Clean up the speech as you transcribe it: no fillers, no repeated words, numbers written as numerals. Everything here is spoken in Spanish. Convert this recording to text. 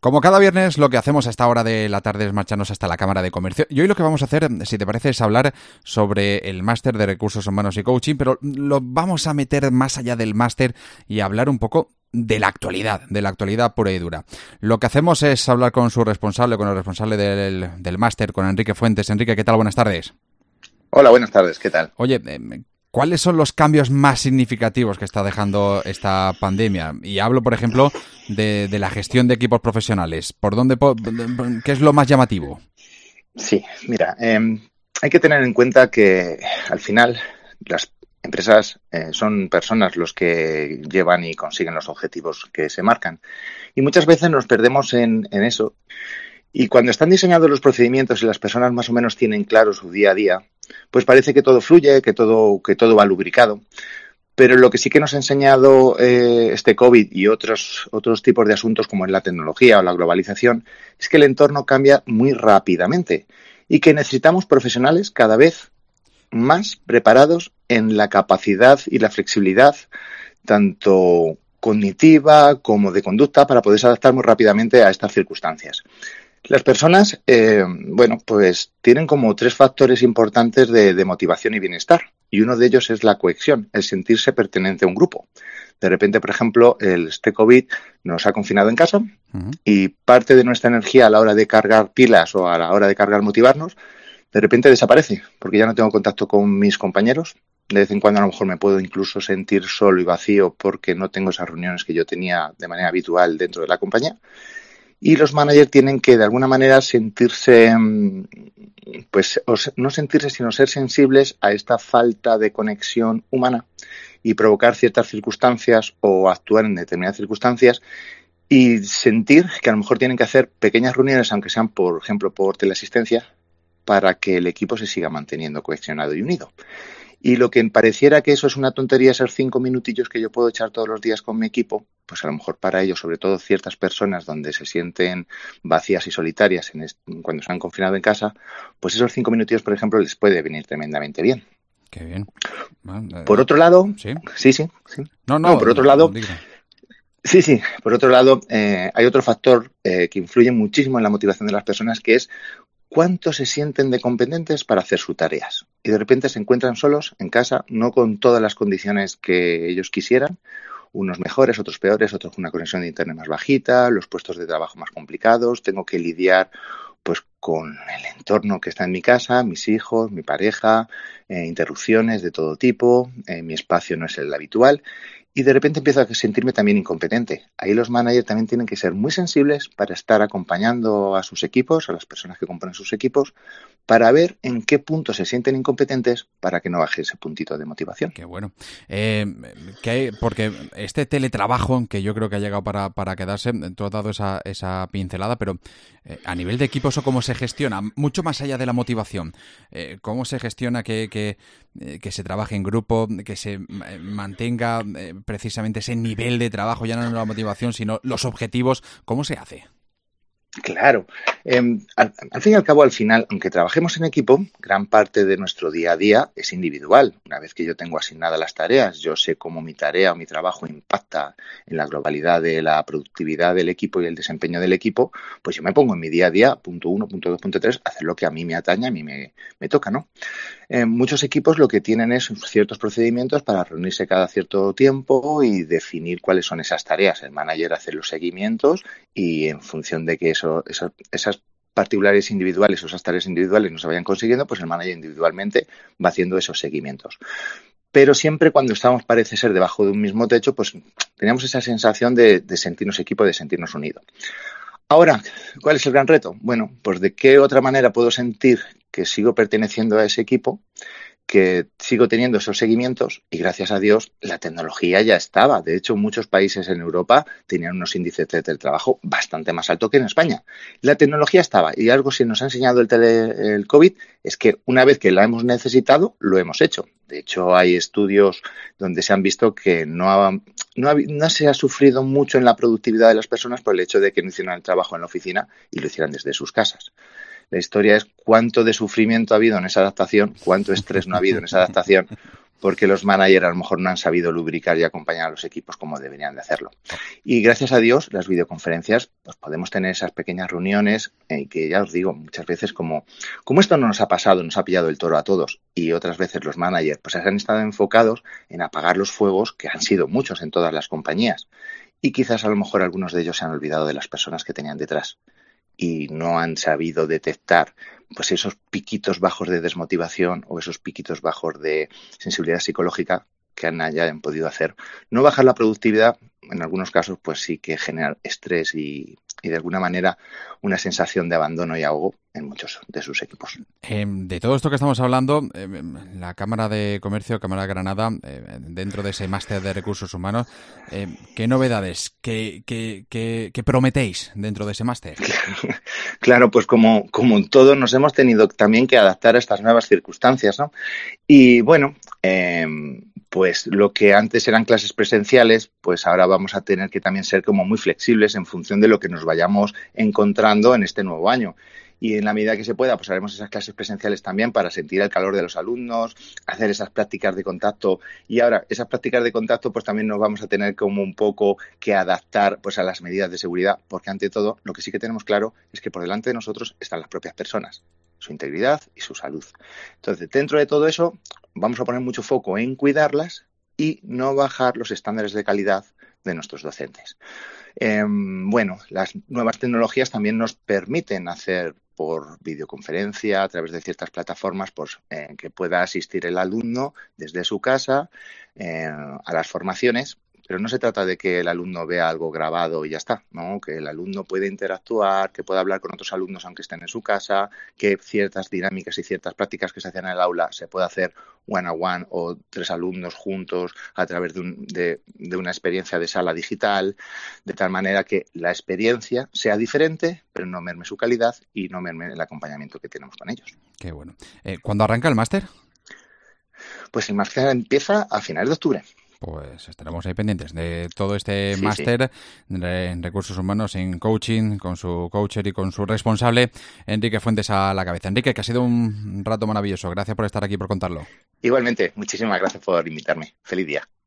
Como cada viernes, lo que hacemos a esta hora de la tarde es marcharnos hasta la Cámara de Comercio. Y hoy lo que vamos a hacer, si te parece, es hablar sobre el máster de Recursos Humanos y Coaching, pero lo vamos a meter más allá del máster y hablar un poco de la actualidad pura y dura. Lo que hacemos es hablar con su responsable, con el responsable del máster, con Enrique Fuentes. Enrique, ¿qué tal? Buenas tardes. Hola, buenas tardes. ¿Qué tal? Oye, ¿cuáles son los cambios más significativos que está dejando esta pandemia? Y hablo, por ejemplo, de la gestión de equipos profesionales. ¿Qué es lo más llamativo? Sí, mira, hay que tener en cuenta que al final las empresas son personas los que llevan y consiguen los objetivos que se marcan. Y muchas veces nos perdemos en eso. Y cuando están diseñados los procedimientos y las personas más o menos tienen claro su día a día, pues parece que todo fluye, que todo va lubricado. Pero lo que sí que nos ha enseñado este COVID y otros tipos de asuntos como es la tecnología o la globalización es que el entorno cambia muy rápidamente y que necesitamos profesionales cada vez más preparados en la capacidad y la flexibilidad tanto cognitiva como de conducta para poderse adaptar muy rápidamente a estas circunstancias. Las personas, pues tienen como 3 factores importantes de motivación y bienestar. Y uno de ellos es la cohesión, el sentirse pertenente a un grupo. De repente, por ejemplo, este COVID nos ha confinado en casa y parte de nuestra energía a la hora de cargar pilas o a la hora de cargar motivarnos, de repente desaparece, porque ya no tengo contacto con mis compañeros. De vez en cuando a lo mejor me puedo incluso sentir solo y vacío porque no tengo esas reuniones que yo tenía de manera habitual dentro de la compañía. Y los managers tienen que, de alguna manera, sentirse, pues no sentirse, sino ser sensibles a esta falta de conexión humana y provocar ciertas circunstancias o actuar en determinadas circunstancias y sentir que a lo mejor tienen que hacer pequeñas reuniones, aunque sean, por ejemplo, por teleasistencia, para que el equipo se siga manteniendo cohesionado y unido. Y lo que pareciera que eso es una tontería, esos 5 minutillos que yo puedo echar todos los días con mi equipo, pues a lo mejor para ellos, sobre todo ciertas personas donde se sienten vacías y solitarias cuando se han confinado en casa, pues esos 5 minutillos, por ejemplo, les puede venir tremendamente bien. Qué bien. Por otro lado, sí. No, por otro lado, por otro lado, hay otro factor que influye muchísimo en la motivación de las personas, que es cuánto se sienten de competentes para hacer sus tareas. Y de repente se encuentran solos en casa, no con todas las condiciones que ellos quisieran, unos mejores, otros peores, otros con una conexión de internet más bajita, los puestos de trabajo más complicados, tengo que lidiar pues con el entorno que está en mi casa, mis hijos, mi pareja, interrupciones de todo tipo, mi espacio no es el habitual. Y de repente empiezo a sentirme también incompetente. Ahí los managers también tienen que ser muy sensibles para estar acompañando a sus equipos, a las personas que componen sus equipos, para ver en qué punto se sienten incompetentes para que no baje ese puntito de motivación. Qué bueno. Porque este teletrabajo, que yo creo que ha llegado para quedarse, tú has dado esa pincelada, pero a nivel de equipo, ¿eso cómo se gestiona? Mucho más allá de la motivación. ¿Cómo se gestiona que se trabaje en grupo, que se mantenga precisamente ese nivel de trabajo, ya no la motivación, sino los objetivos? ¿Cómo se hace? Claro. Al fin y al cabo, al final, aunque trabajemos en equipo, gran parte de nuestro día a día es individual. Una vez que yo tengo asignadas las tareas, yo sé cómo mi tarea o mi trabajo impacta en la globalidad de la productividad del equipo y el desempeño del equipo, pues yo me pongo en mi día a día, punto 1, punto 2, punto 3, hacer lo que a mí me atañe, a mí me toca, ¿no? Muchos equipos lo que tienen es ciertos procedimientos para reunirse cada cierto tiempo y definir cuáles son esas tareas. El manager hace los seguimientos y en función de que esas particulares individuales o esas tareas individuales no se vayan consiguiendo, pues el manager individualmente va haciendo esos seguimientos. Pero siempre cuando estábamos, parece ser, debajo de un mismo techo, pues teníamos esa sensación de sentirnos equipo, de sentirnos unidos. Ahora, ¿cuál es el gran reto? Bueno, pues de qué otra manera puedo sentir que sigo perteneciendo a ese equipo, que sigo teniendo esos seguimientos y gracias a Dios la tecnología ya estaba. De hecho, muchos países en Europa tenían unos índices de teletrabajo bastante más altos que en España. La tecnología estaba y algo que nos ha enseñado el COVID es que una vez que la hemos necesitado, lo hemos hecho. De hecho, hay estudios donde se han visto que no se ha sufrido mucho en la productividad de las personas por el hecho de que no hicieran el trabajo en la oficina y lo hicieran desde sus casas. La historia es cuánto de sufrimiento ha habido en esa adaptación, cuánto estrés no ha habido en esa adaptación, porque los managers a lo mejor no han sabido lubricar y acompañar a los equipos como deberían de hacerlo. Y gracias a Dios, las videoconferencias, pues podemos tener esas pequeñas reuniones que ya os digo, muchas veces como esto no nos ha pasado, nos ha pillado el toro a todos y otras veces los managers pues han estado enfocados en apagar los fuegos, que han sido muchos en todas las compañías. Y quizás a lo mejor algunos de ellos se han olvidado de las personas que tenían detrás y no han sabido detectar pues esos piquitos bajos de desmotivación o esos piquitos bajos de sensibilidad psicológica que hayan podido hacer. No bajar la productividad, en algunos casos, pues sí que generar estrés y de alguna manera una sensación de abandono y ahogo en muchos de sus equipos. De todo esto que estamos hablando, la Cámara de Comercio, Cámara de Granada, dentro de ese máster de recursos humanos, ¿qué novedades, qué prometéis dentro de ese máster? Claro, pues como todos nos hemos tenido también que adaptar a estas nuevas circunstancias, ¿no? Y bueno, pues lo que antes eran clases presenciales, pues ahora vamos a tener que también ser como muy flexibles en función de lo que nos vayamos encontrando en este nuevo año. Y en la medida que se pueda, pues haremos esas clases presenciales también para sentir el calor de los alumnos, hacer esas prácticas de contacto. Y ahora, esas prácticas de contacto, pues también nos vamos a tener como un poco que adaptar pues a las medidas de seguridad, porque ante todo, lo que sí que tenemos claro es que por delante de nosotros están las propias personas, su integridad y su salud. Entonces, dentro de todo eso, vamos a poner mucho foco en cuidarlas y no bajar los estándares de calidad de nuestros docentes. Bueno, las nuevas tecnologías también nos permiten hacer por videoconferencia a través de ciertas plataformas pues, que pueda asistir el alumno desde su casa a las formaciones. Pero no se trata de que el alumno vea algo grabado y ya está, ¿no? Que el alumno puede interactuar, que pueda hablar con otros alumnos aunque estén en su casa, que ciertas dinámicas y ciertas prácticas que se hacían en el aula se pueda hacer one-on-one o 3 alumnos juntos a través de una experiencia de sala digital, de tal manera que la experiencia sea diferente, pero no merme su calidad y no merme el acompañamiento que tenemos con ellos. Qué bueno. ¿Cuándo arranca el máster? Pues el máster empieza a finales de octubre. Pues estaremos ahí pendientes de todo este máster en recursos humanos, en coaching, con su coacher y con su responsable, Enrique Fuentes, a la cabeza. Enrique, que ha sido un rato maravilloso. Gracias por estar aquí, por contarlo. Igualmente, muchísimas gracias por invitarme. Feliz día.